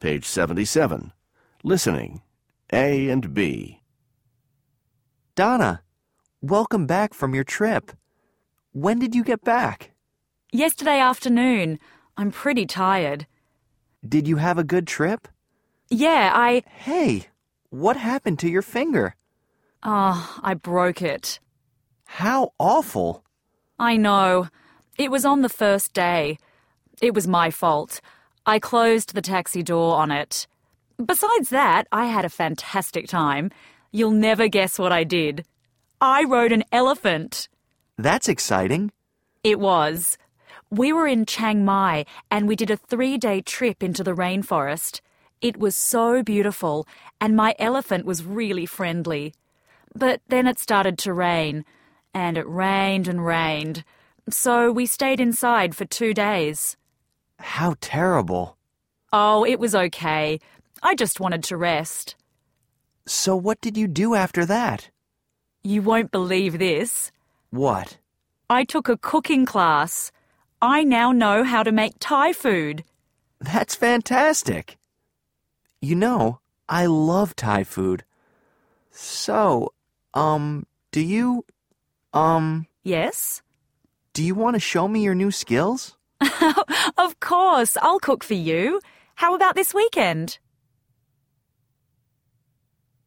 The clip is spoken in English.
Page 77. Listening. A and B. Donna, welcome back from your trip. When did you get back? Yesterday afternoon. I'm pretty tired. Did you have a good trip? Yeah, Hey, what happened to your finger? I broke it. How awful. I know. It was on the first day. It was my fault. I closed the taxi door on it. Besides that, I had a fantastic time. You'll never guess what I did. I rode an elephant. That's exciting. It was. We were in Chiang Mai and we did a 3-day trip into the rainforest. It was so beautiful and my elephant was really friendly. But then it started to rain, and it rained and rained. So we stayed inside for 2 days. How terrible. Oh, it was okay. I just wanted to rest. So what did you do after that? You won't believe this. What? I took a cooking class. I now know how to make Thai food. That's fantastic. You know, I love Thai food. So, do you Yes? do you want to show me your new skills? Of course, I'll cook for you. How about this weekend?